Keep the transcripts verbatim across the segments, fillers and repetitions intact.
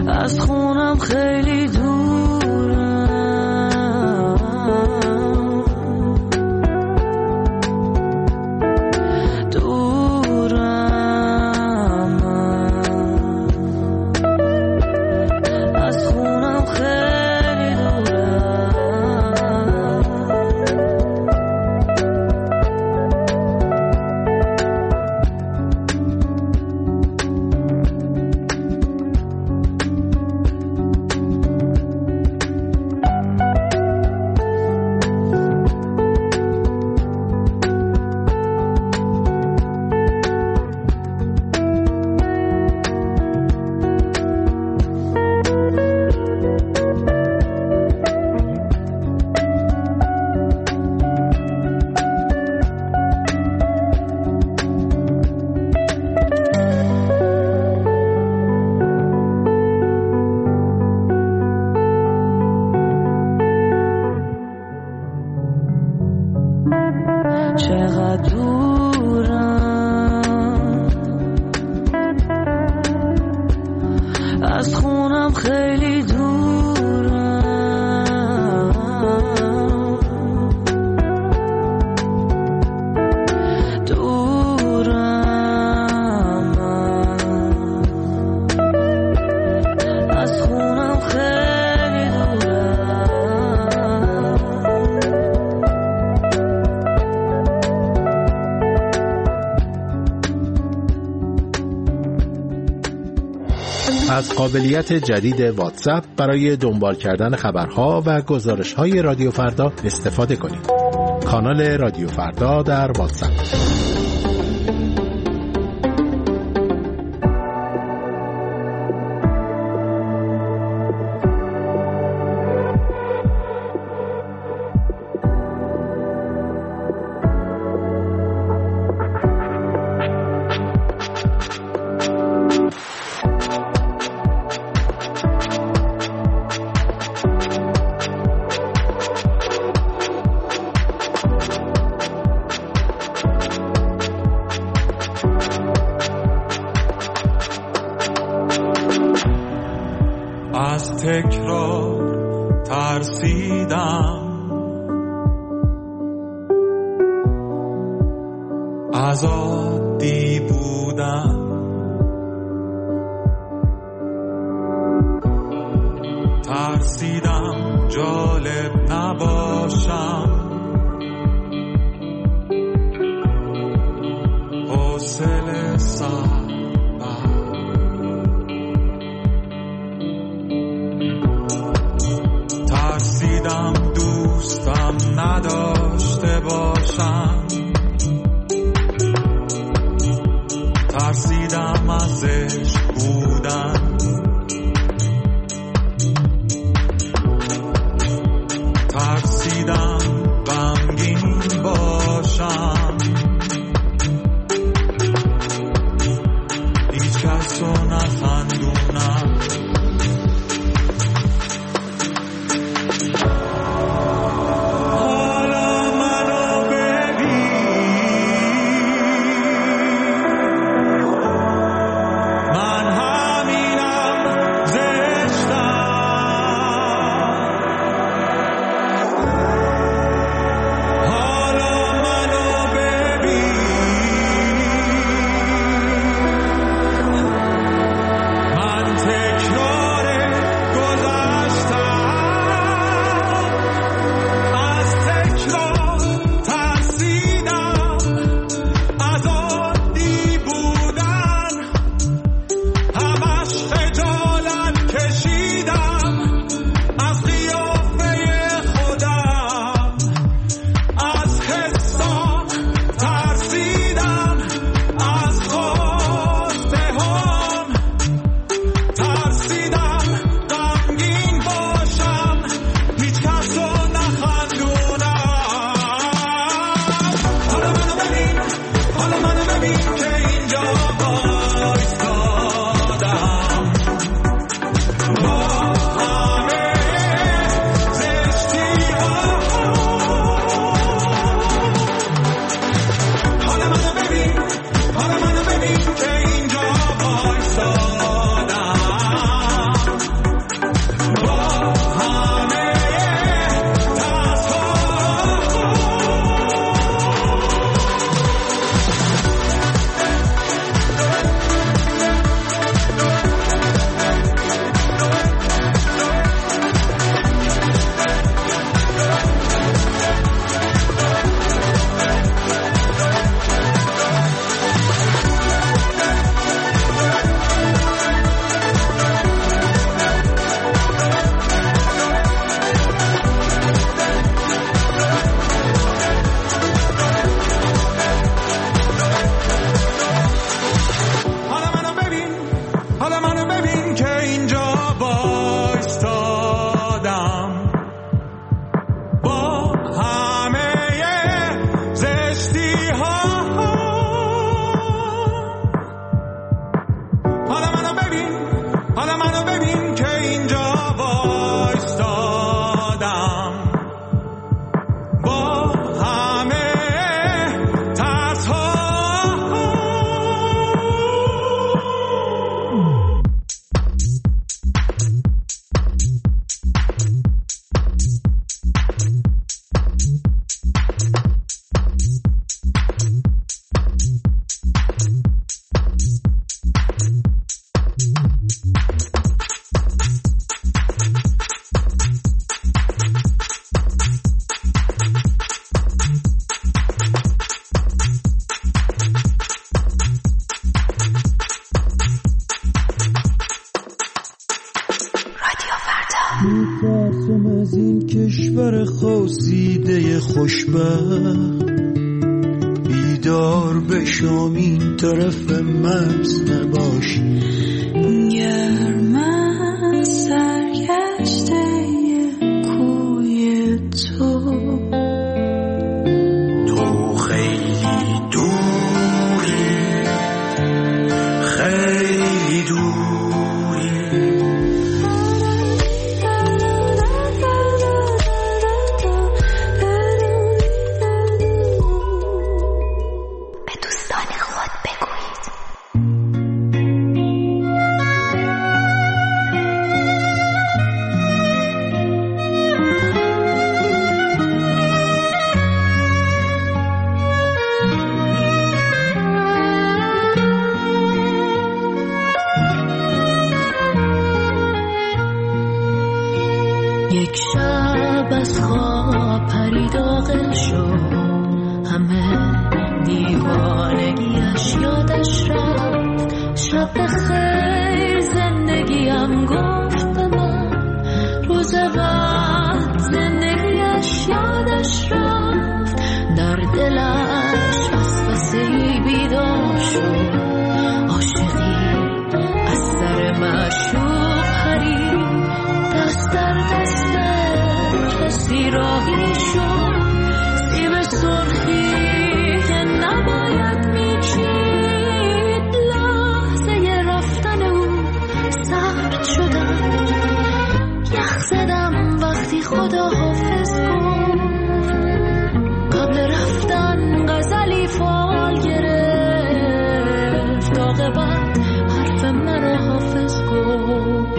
از خونم خیلی دورم، دورم از خونم خیلی دورم. چقدر دورم از خونم خیلی دورم، دورم از خونم خیلی دورم. از قابلیت جدید واتساپ برای دنبال کردن خبرها و گزارش‌های رادیو فردا استفاده کنید. کانال رادیو فردا در واتساپ. از تکرار ترسیدم، از عادی بودم، ترسیدم جالب نباشم، حوصله سر ترسیدم دوستم نداشته باشم، ترسیدم از عشق بودن، ترسیدم غمگین باشم، هیچ کس رو نخندونم. میترسم از این کشور خواسیده خوشبخت بیدار بشم این طرف مرز نباشی. گرم از سرگشته کوی تو تو خیلی دوری خیلی دوری به دوستان خود بگویید. یک شب از خواب پرید عاقل شد، همه دیوانگیش یادش رفت. شب بخیر زندگیم گفت به من، روز بعد زندگیش یادش رفت. در دلش وسوسه‌ای بیدار شد، عاشقی از سر معشوق پرید. دست در دست کسی راهی شد، سیب سرخی که نباید میچید. لحظه رفتن او سرد شدم، یخ زدم وقتی خدا حافظ گفت. قبل رفتن غزلی فال گرفت، عاقبت حرف مرا حافظ گفت.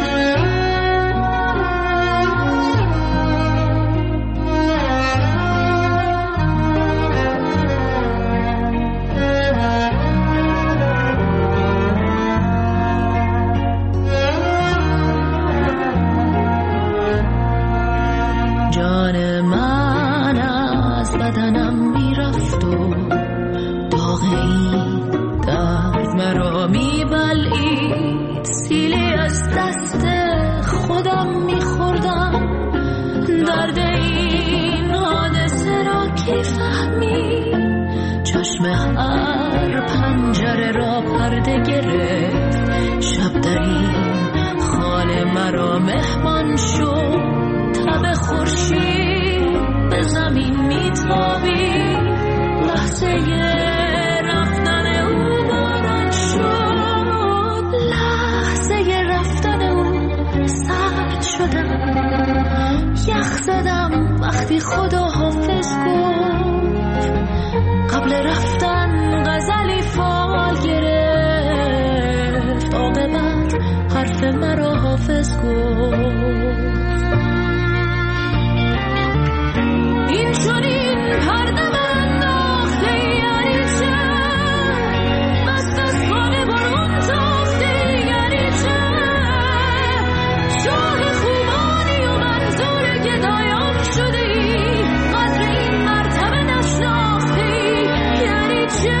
جان من از بدنم میرفت و داغ این درد مرا میبلعید. سیلی از دست خودم میخوردم، درد این حادثه را کی فهمید. چشم هر پنجره را پرده گرفت، شب در این خانه مرا مهمان شد. تب خورشید به زمین میتابید، لحظه رفتن او باران شد. لحظه رفتن او سرد شدم، یخ زدم وقتی خدا حافظ گفت. قبل رفتن غزلی فال گرفت، عاقبت حرف مرا حافظ گفت. این چنین پرده انداخته یعنی چه؟ دست از خانه برون تاخته یعنی چه؟ شاه خوبانی و منظور گدایان شده ای، قدر این مرتبه نشناخته یعنی چه؟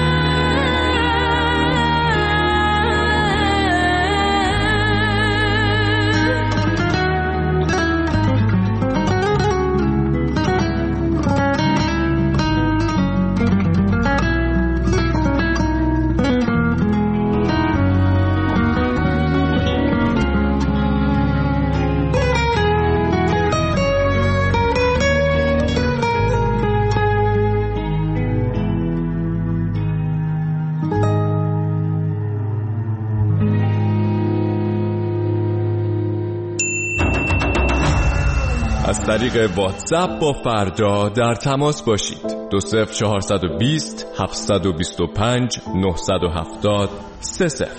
از طریق واتساپ با فردا در تماس باشید. دو صفر چهارصد و بیست هفتصد و بیست و پنج نهصد و هفتاد سه صفر.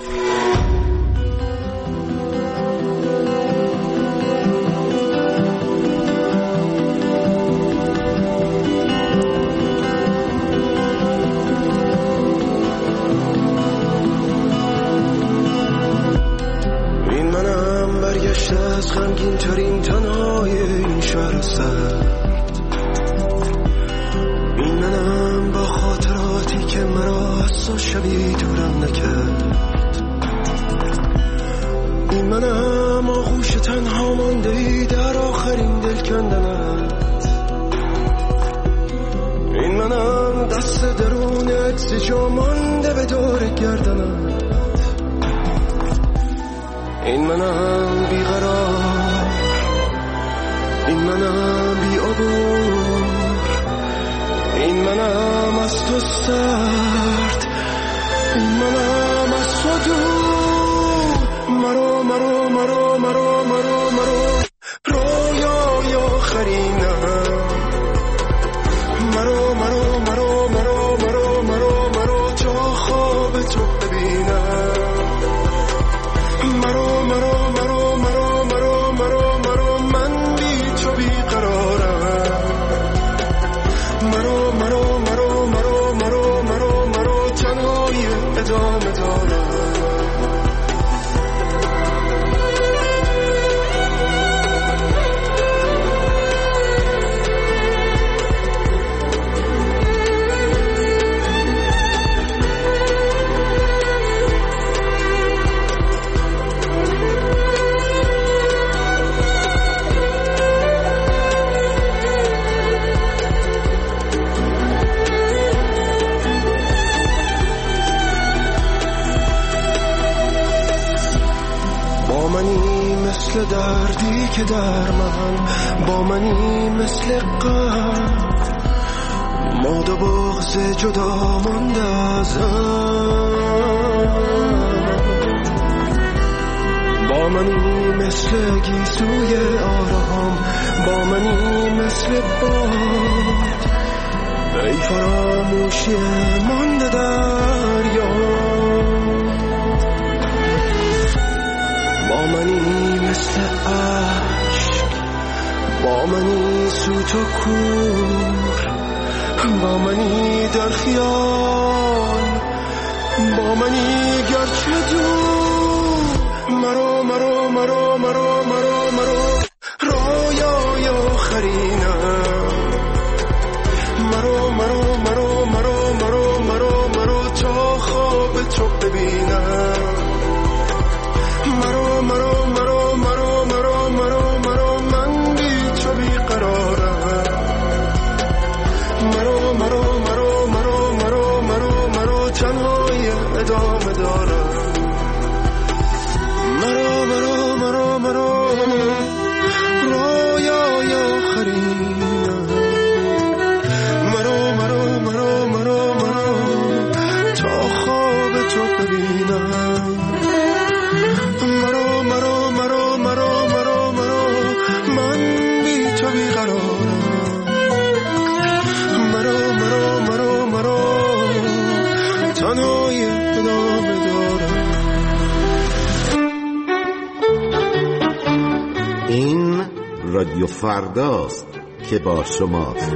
این منم برگشته از غمگین ترین تنهای این شهر سرد. این منم با خاطراتی که مرا از شبی دورم نکرد. این منم آغوش تن تنها مانده ای در آخرین دل کندنت. این منم دست درونت زجا مانده به دور گردنت. این منم بیقرار، این منم بی عبور، این منم از تو سرد، این منم از تو دور. مرو مرو مرو مرو مرو مرو رویای آخرینم. مرو مرو مرو مرو مرو مرو مرو تا خواب تو ببینم. مرو مرو مرو مرو مرو مرو مرو من بی تو بیقرارم. مرو مرو مرو مرو مرو مرو مرو تنهایی ادامه دارم. مثل دردی که در من با منی، مثل غم ماد و بغض جدا مانده ازم. با منی مثل گیسوی آرام، با منی مثل باد ای فراموشی مانده دریا. با منی مثل عشق، با منی سوت و کور، با منی در خیال، با منی گرچه دور. مرو مرو مرو مرو مرو مرو رویای آخرینم. مرو مرو مرو مرو مرو مرو مرو تا خواب تو ببینم. مرو مرو مرو مرو مرو مرو مرو من بی تو بیقرارم. مرو مرو مرو مرو مرو مرو مرو تنهایی ادامه دارم. مرو مرو مرو مرو رویای آخرینم. مرو مرو مرو مرو مرو تا خواب تو ببینم. مرو مرو مرو مرو مرو مرو من بی تو بیقرارم. مرو مرو مرو مرو تنهایی ادامه دارم. این رادیو فرداست که با شماست.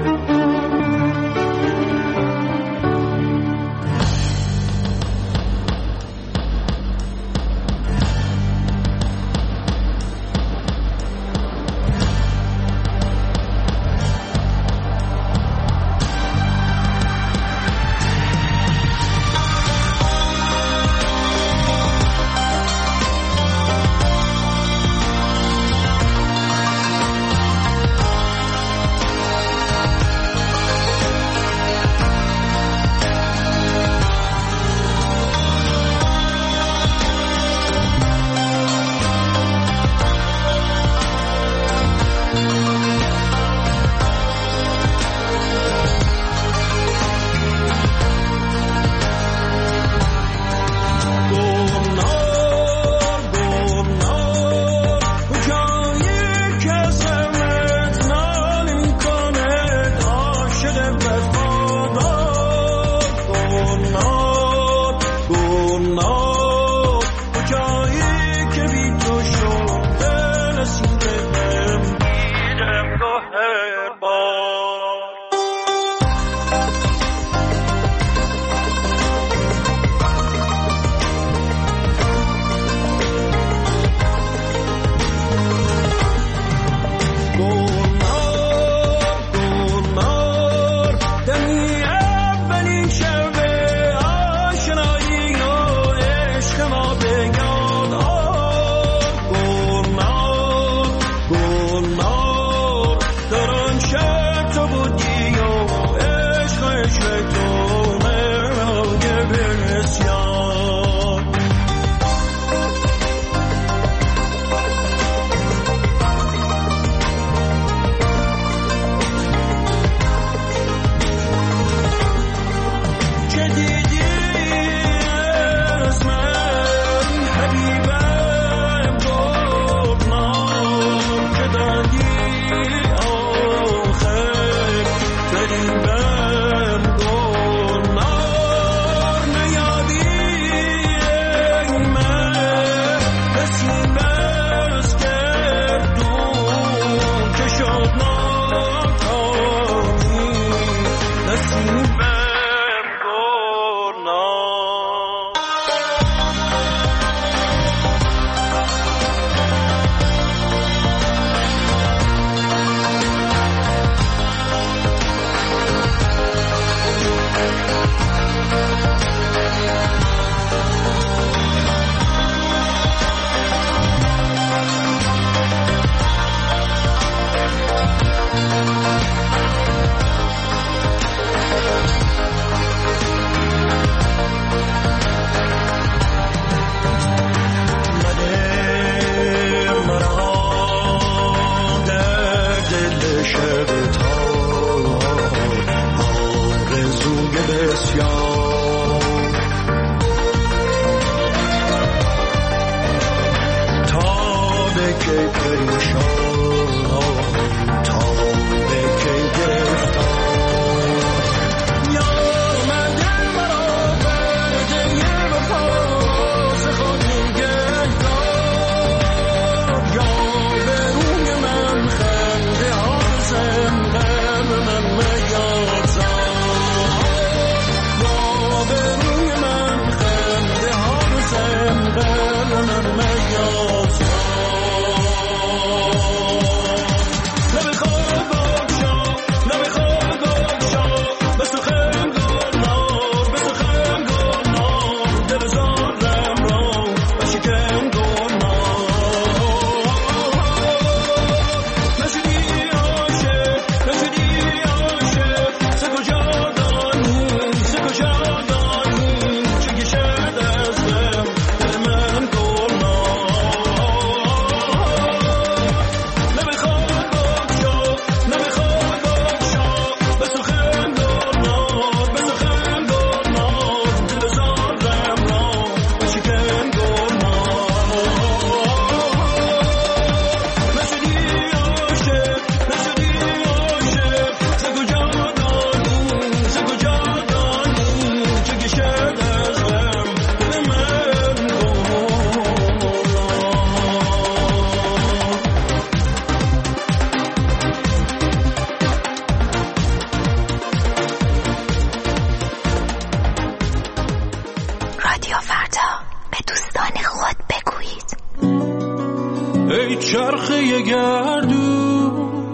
ای چرخه گردون،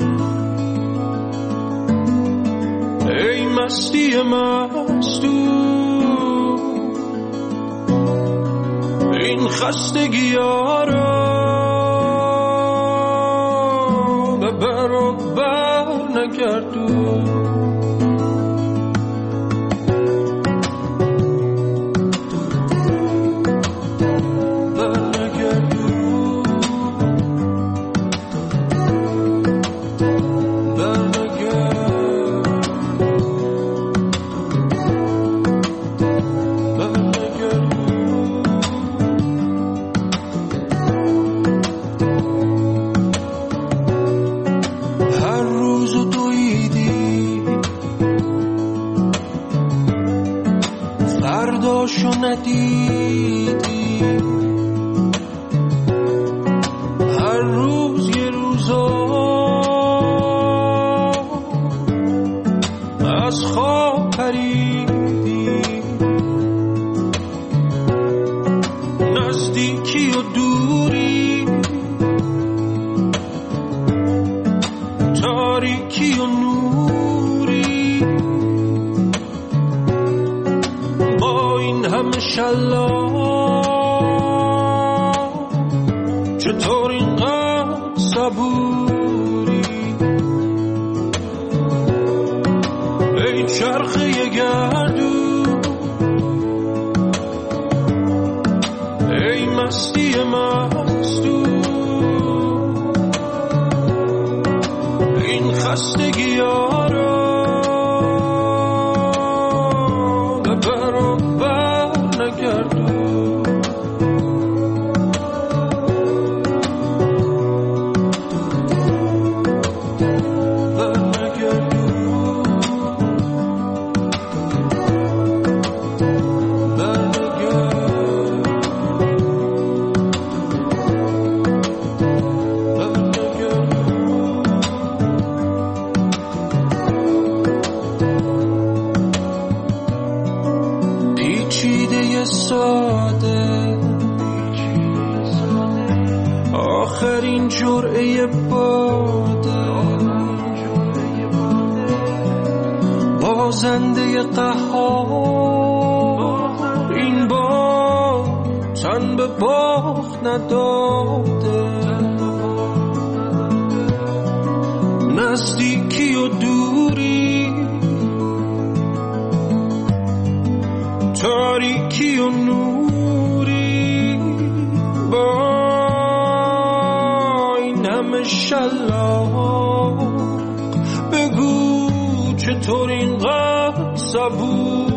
ای مستی مستون، این خستگی ها را به بر و بر نگردون. فرداشو ندیدی، هر روز یه روزا از خواب پریدی، نزدیکی و دوری، تاریکی و نوری، همه شلا چطور اینقدر صبوری؟ ای چرخه گردون، ای مستی مستون، این خستگی ها را به بر و بر نگردون. ساده آخرین جرعه باده، بازنده قهار این بار تن به باخت نداده، نزدیکی و دوری، تاریکی و نوری، با این همه شلاق بگو چطور اینقدر صبور؟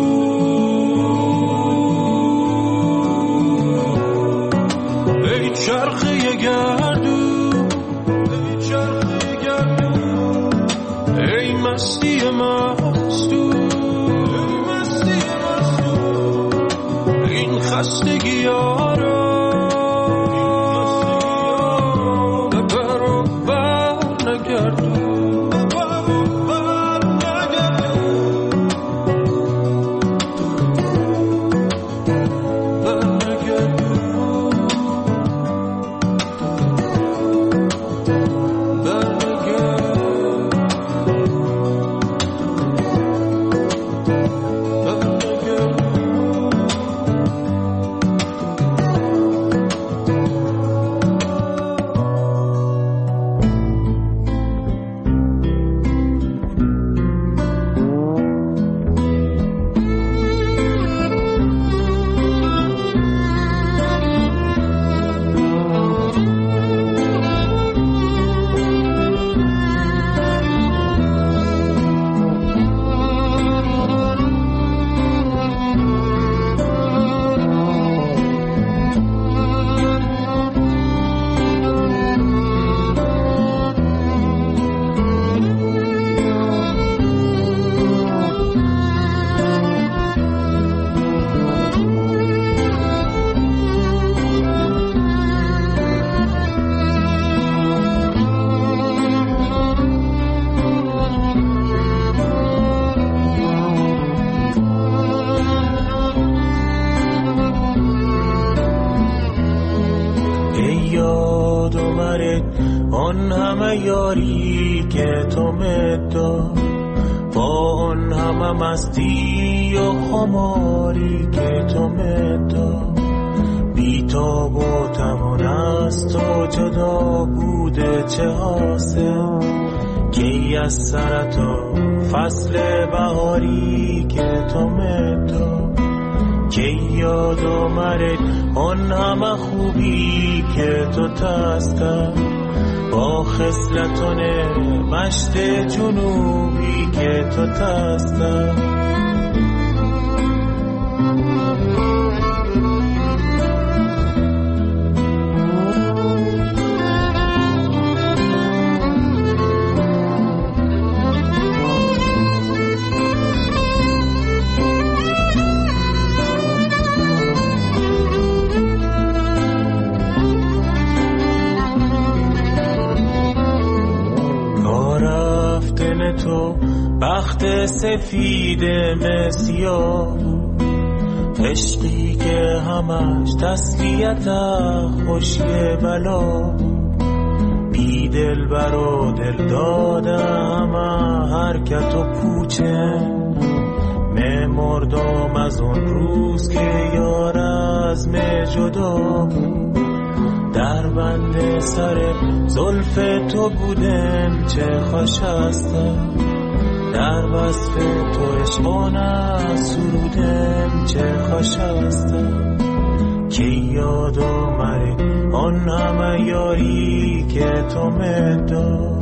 ای چرخه گردون ای چرخه گردون ای مستی مستون ای مستی مستون این خستگی ها را ببر و بر نگردون آن همه یاری که تو مداد با آن همه مستی و خماری که تو مداد بی‌تاب و توان است و جدا بوده چه حاصل کی از سر تو فصل بهاری که تو مداد کی یاد آمد آن همه خوبی که تو تسکر با خصلتون مشت جنوبی که تو تسکر تو بخت سفید مسیاه عشقی که همش تسلیت خوشی بلا بی دل بر و دل داده همه حرکت و پوچه مردم از اون روز که یار از می جدا بود در بند سر زلف تو بودم چه خوش هستم در وصف تو عشقانه سرودم چه خوش هستم که یاد آمد آن همه یاری که تو مداد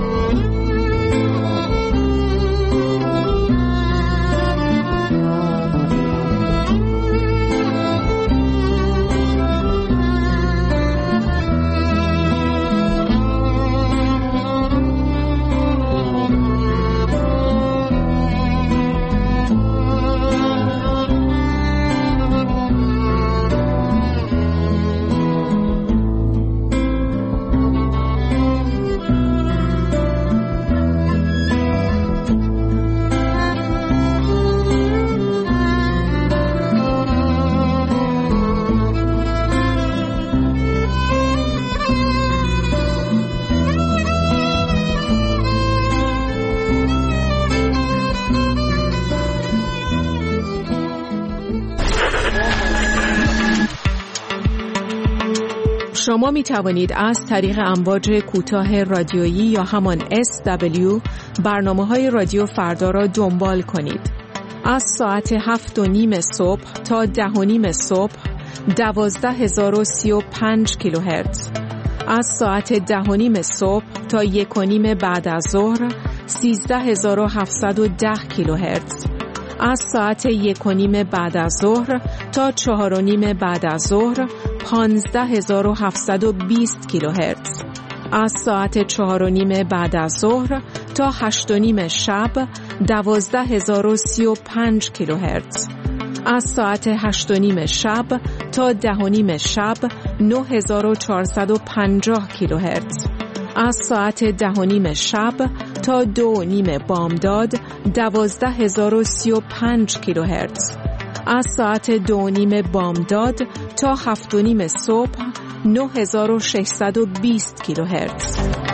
شما می توانید از طریق امواج کوتاه رادیویی یا همان اس دبلیو برنامه‌های رادیو فردا را دنبال کنید. از ساعت هفت و نیم صبح تا ده و نیم صبح دوازده هزار و سی و پنج کیلوهرتز، از ساعت ده و نیم صبح تا یک و نیم بعد از ظهر سیزده هزار و هفتصد و ده کیلوهرتز، از ساعت یک و نیم بعد از ظهر تا چهار و نیم بعد از ظهر پانزده هزار و هفتصد و بیست کیلوهرتز. از ساعت چهار و نیم بعد از ظهر تا هشت و نیم شب دوازده هزار و سی و پنج کیلوهرتز. از ساعت هشت و نیم شب تا ده و نیم شب نه هزار و چهارصد و پنجاه کیلوهرتز. از ساعت ده و نیم شب تا دو و نیم بامداد دوازده هزار و سی و پنج کیلوهرتز. از ساعت دو و نیم بامداد تا هفت و نیم صبح نه هزار و ششصد و بیست کیلوهرتز.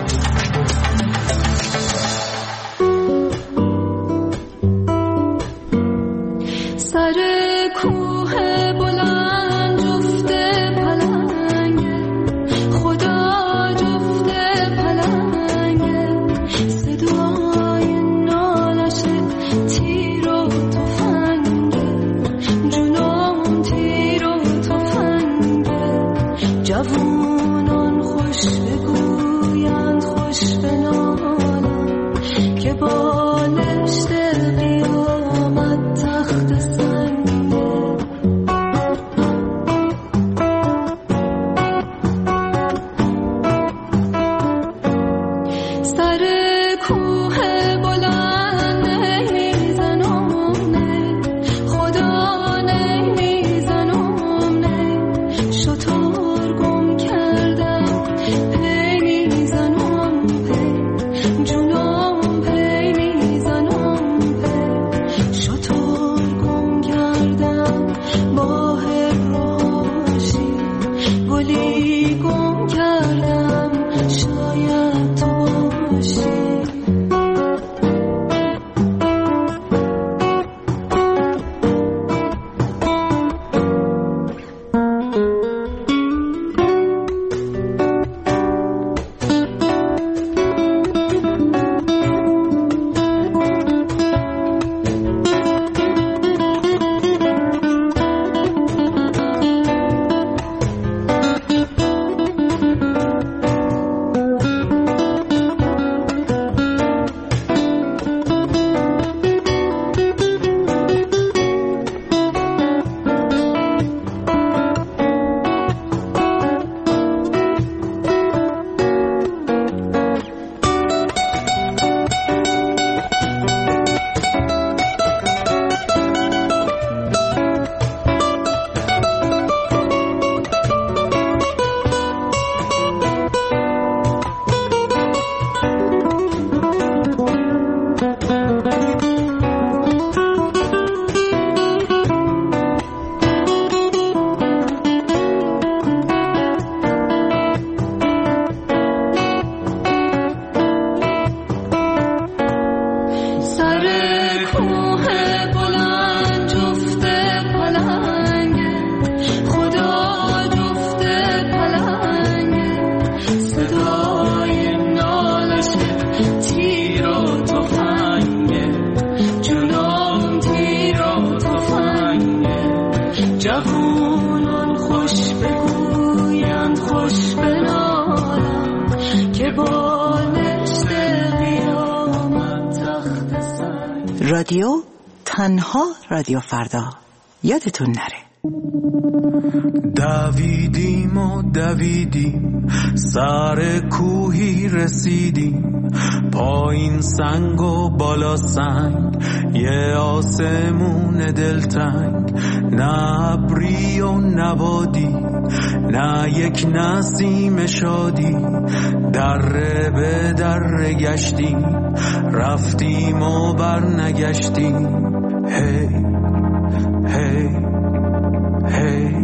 سر کوه بلند جفت پلنگه، خدا جفت پلنگه، صدای نالش تیر و تفنگه، جنون تیر و تفنگه. جوانان خوش بگویند خوش بنالند که بالشت قیامت تخت سنگه. سر کوه بلند نمیزنونه، خدا نمیزنونه، شطور گم کردم پی میزنم پی، جونم پی میزنم پی، شطور گم کردم با هراشی، گلی گم کردم شاید تو باشی. جوانان خوش بگویند خوش بنالند که بالشت قیامت تخت سنگ. رادیو تنها رادیو فردا، یادتون نره. دویدیم و دویدیم سر کوهی رسیدیم، پایین سنگ و بالا سنگ، یه آسمون دلتنگ، نه ابری و نبادی، نه یک نسیم شادی، دره به دره گشتیم، رفتیم و برنگشتیم. هی هی هی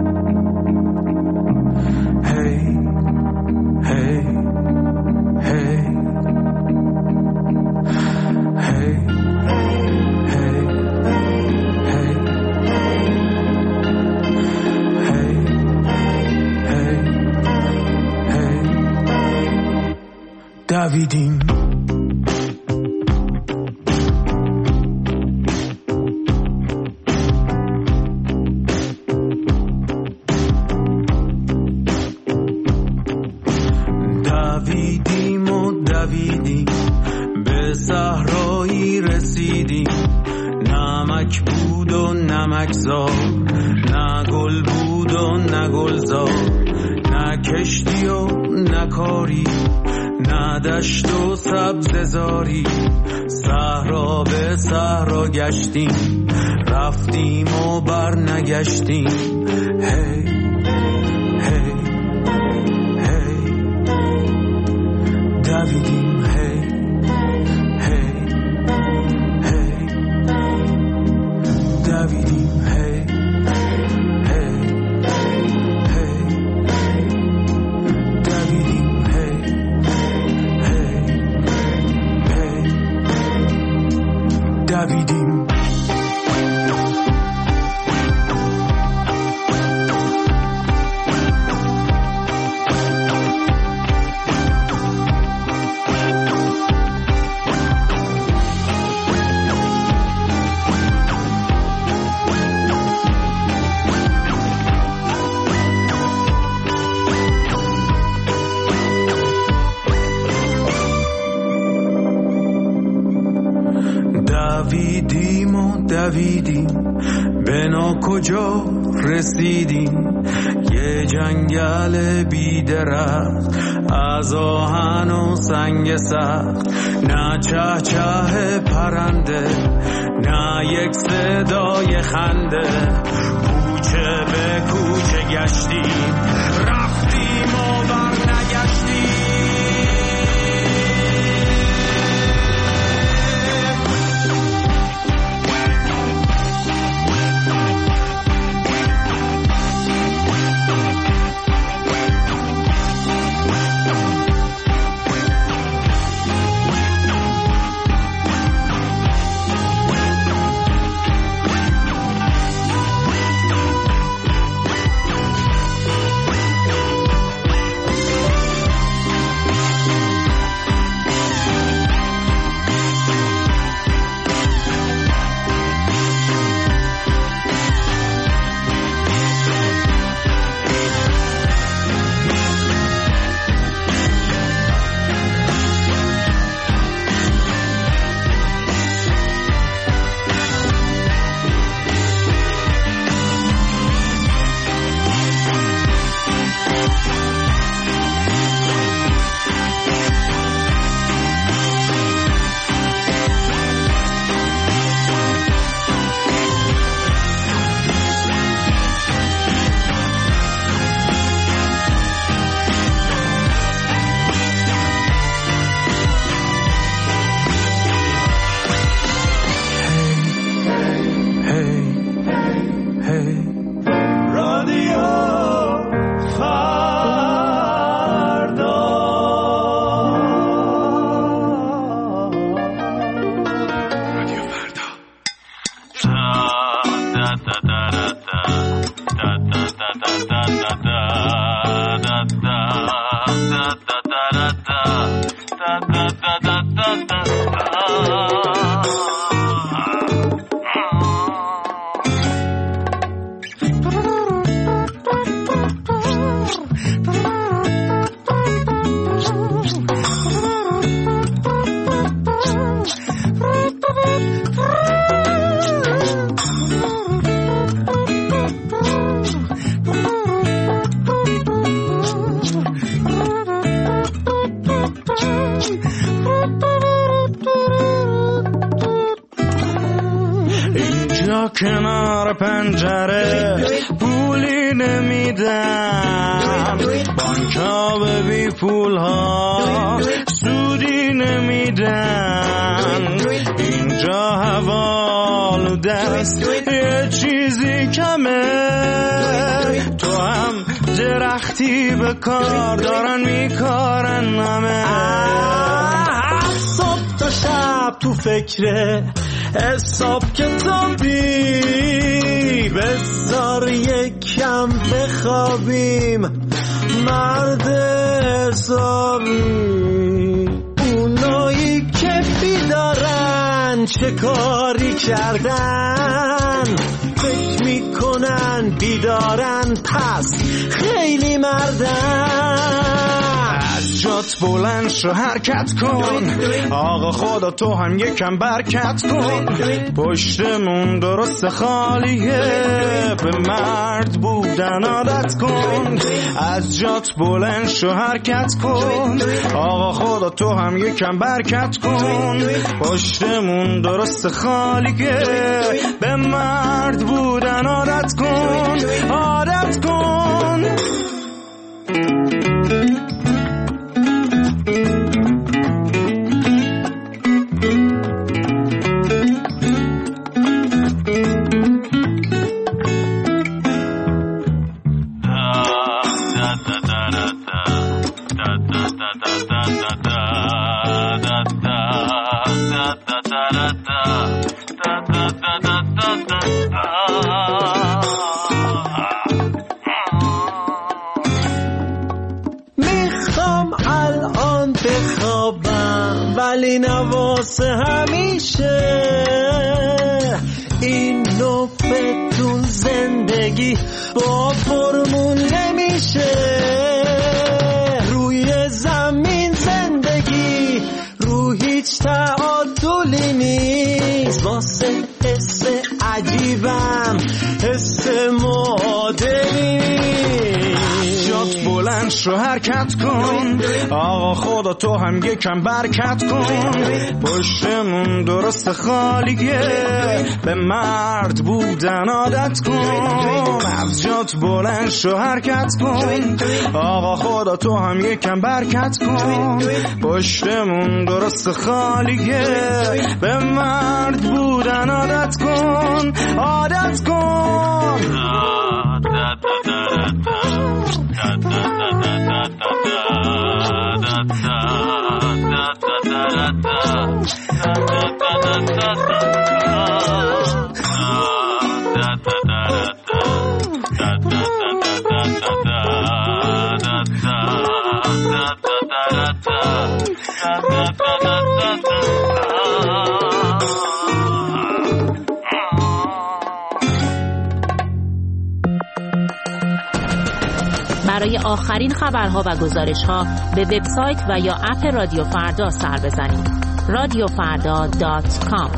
دویدیم. دویدیم و دویدیم به صحرایی رسیدیم، نه نمک بود و نمک زار، نه گل بود و نه گلزار، نه کشتی و نه کاری، نه دشت و سبززاری. صحرا به صحرا گشتیم، رفتیم و بر نگشتیم. هی هی هی دویدیم. هی هی هی دویدیم. هی هی هی دویدیم. هی هی هی دویدیم. دویدیم و دویدیم، بنا کجا رسیدیم؟ یه جنگل بی درخت از آهن و سنگ سخت، نه چه چه پرنده، نه یک صدای خنده. کوچه به کوچه گشتیم، رفتیم و بر نگشتیم. کنار پنجره پولی نمیدم، بانکا به بی پول ها سودی نمیدن. اینجا هوا آلوده است، یه چیزی کمه. تو هم درختی به کار دارن میکارن همه. صبح تا شب تو فکره حساب کتابی، بذار یکم بخوابیم مرد حسابی. اونایی که بیدارن چه کاری کردن، فکر میکنن بیدارن پس خیلی مردن. از جات بلند شو حرکت کن، آقا خدا تو هم یکم برکت کن. پشتمون درست خالیه، به مرد بودن عادت کن. از جات بلند شو حرکت کن، آقا خدا تو هم یکم برکت کن. پشتمون درست خالیه، به مرد بودن عادت کن، عادت کن. میخوام الان بخوابم ولی نواسه همیشه، این نوبه تو زندگی با فرمون نمیشه. روی زمین زندگی رو هیچ تعادلی نیست، واسه حس عجیبم حس معادلی نیست. جات بلند شو حرکت کن، آقا خدا تو هم یکم برکت کن. پشتمون درست خالیه، به مرد بودن عادت کن. از جات بلند شو حرکت کن، آقا خدا تو هم یکم برکت کن. پشتمون درست خالیه، به مرد بودن عادت کن، عادت کن. برای آخرین خبرها و گزارش‌ها به وبسایت و یا اپ رادیو فردا سر بزنید. رادیو فردا دات کام.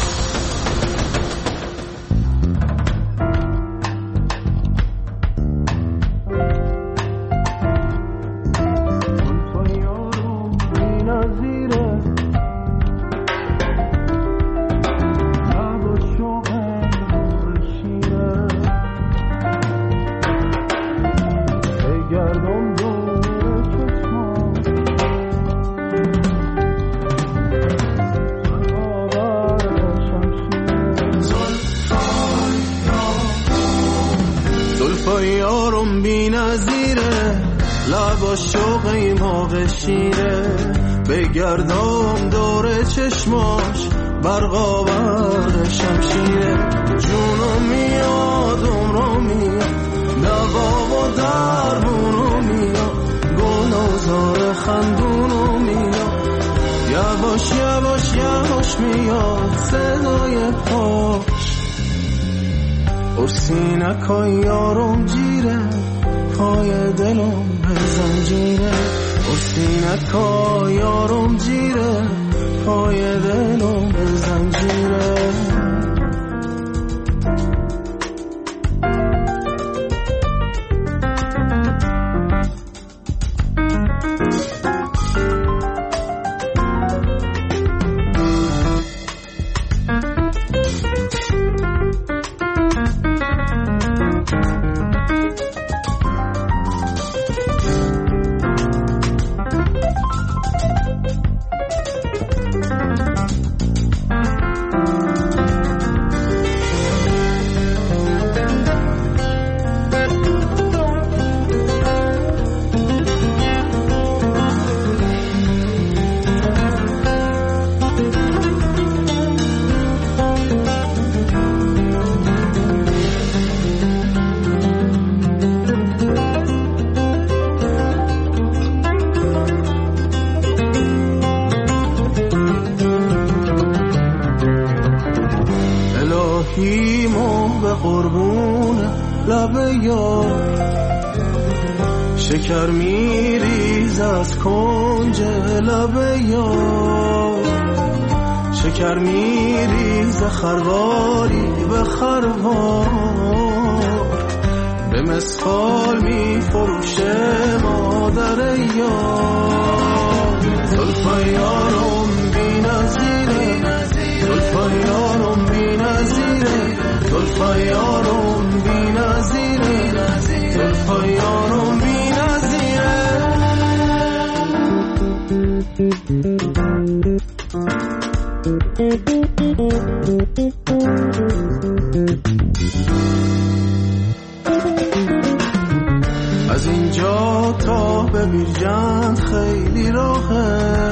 یارم بی نظیره، لبا شوقی موقع شیره. بگردم دور چشماش برقاور شمشیره. جونو میاد عمرو میاد، دوا و درمونو میاد. گلوزار خندونو میاد، یواش یواش یواش میاد صدای پاش. سینکای یارم جیره، پای دلم به زنجیره. سینکای یارم جیره، پای دلم به زنجیره. الهیمو به قربون لب یار، شکر میریز میریز از کنج لب یار، شکر میریز خرواری به خروار، به مسخال میفروشه مادر یار. زلفای یارم بی نظیره، زلفای یارم بی نظیره، زلفای یارم بی نظیره، زلفای یارم بی نظیره. از اینجا تا به بیرجند خیلی راهه،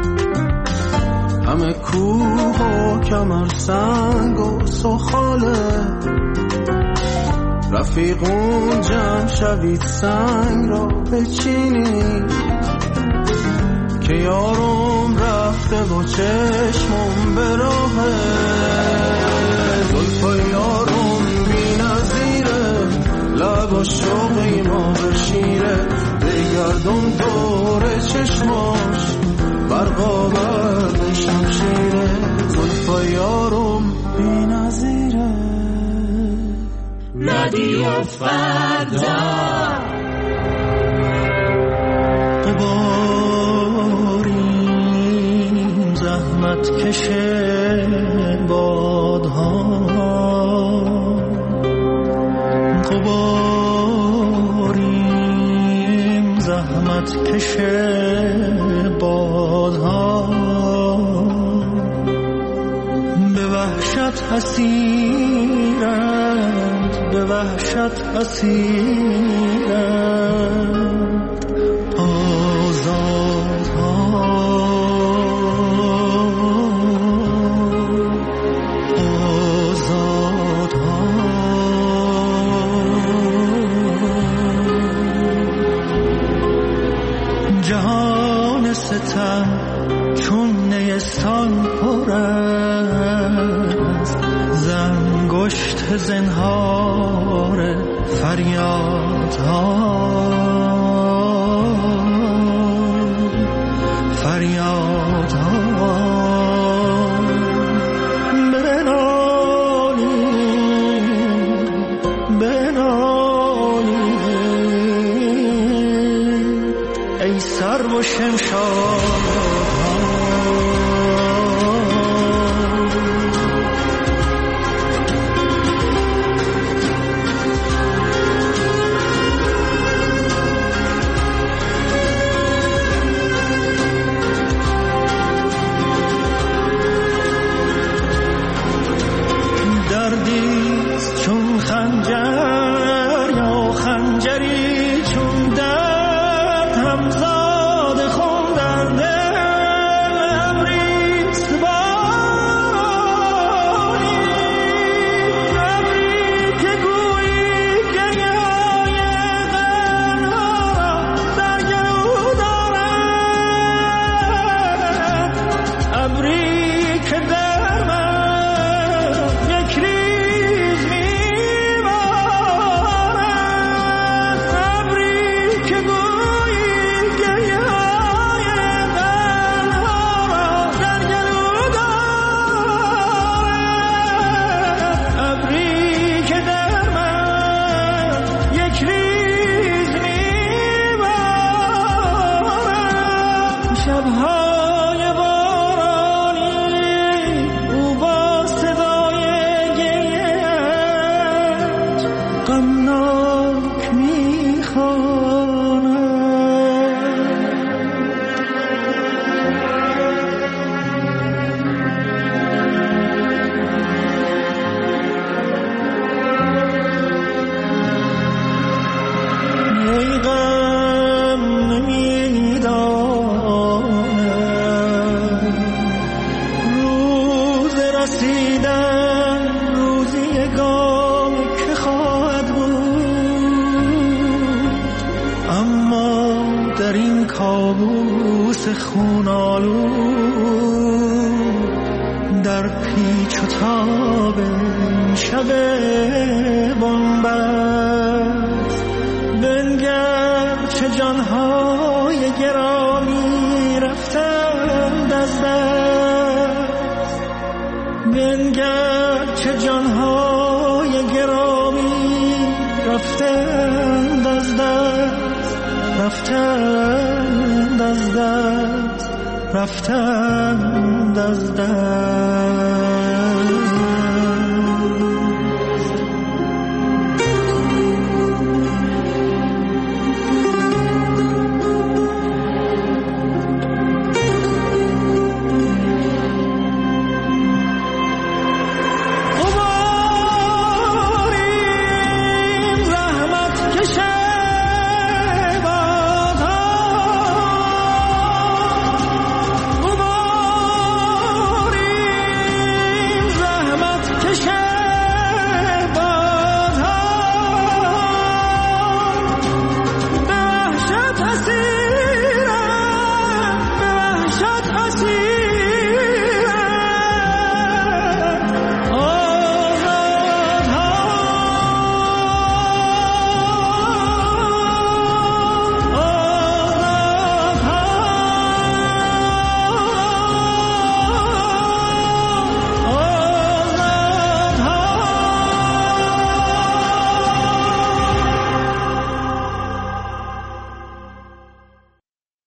همه کوه و کمر سنگ و سخاله، رفیقون جمع شوید سنگ را بچینید، که یارم رفته و چشمم به راهه. زلفای یارم بی نظیره، لب و شوقی ما بشیره، بگردم دور چشماش برقا برد شمشیره. زلفای یارم بی نظیره. رادیو فردا قباریم زحمت کشه بادها، قباریم زحمت کشه بادها، به وحشت اسیرند، به وحشت اسیرند آزادها، آزادها. جهان ستم چون نیستان پر است، زنگشت زنهار فریادها، فریادها. بنالید، بنالید ای سر و شمشادها. دردیست چون خنجر یا خنجری چون درد، همزاد خون در دل ابریست باری، ابری که گویی گریه‌های دلها را در گلو دارد، ابری که در من یک ریز میبارد، ابری که گویی گریه‌های دلها را در گلو دارد، ابری که در من یک ریز میبارد. شب‌های بارانی او با صدای گریه‌اش غمناک میخواند. ای غم نمیداند روز رسیدن، روزی یگان که خواهد بود، اما در این کابوس خونالود، در پیچ و تاب این شب بنبست، بنگر چه جانهای گران رفتند از دست رفتند از دست